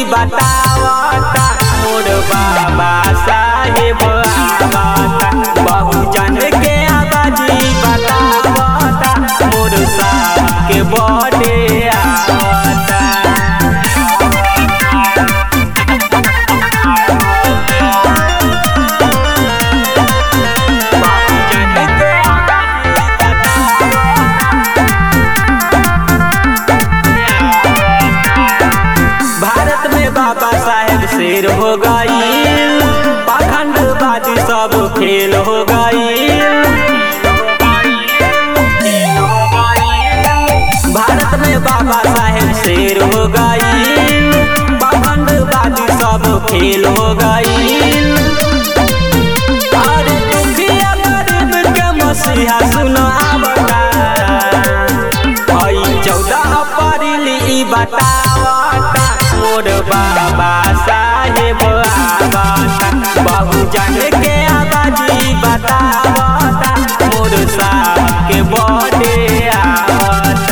बतावता मोर बाबा साहेब आवता बहुजन के आबादी बतावता मोर साहब के बर्थडे आवता। भारत में बाबा साहेब शेर हो गई, पाखंडबाजी सब खेल हो गई। भारत में बाबा साहेब शेर हो गई, पाखंडबाजी सब खेल हो गई। अरे दुखिया गरीब के मसीहा सुनो आवता 14 अप्रैल ई बतावता मोर बाबा साहेब आवता बहुजन के आबादी बतावता मोर साहब के बर्थडे आवता।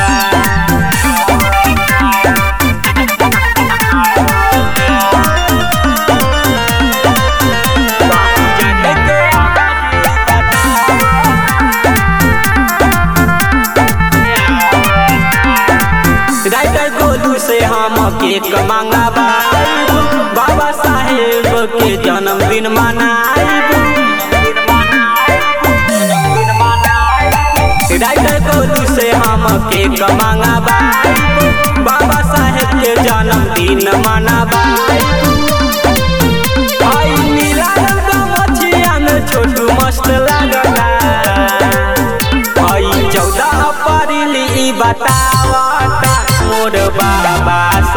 राइटर गोलू से हम केक मंगाबाई बाबा साहेब के जन्मदिन मनाइब। राइटर गोलू से हम केक मंगाबाई बाबा साहेब के जन्मदिन मनाबाई। नीला रंग का मछिया में छोटू मस्त लगता 14 अप्रैल ई बतावता मोर बाबा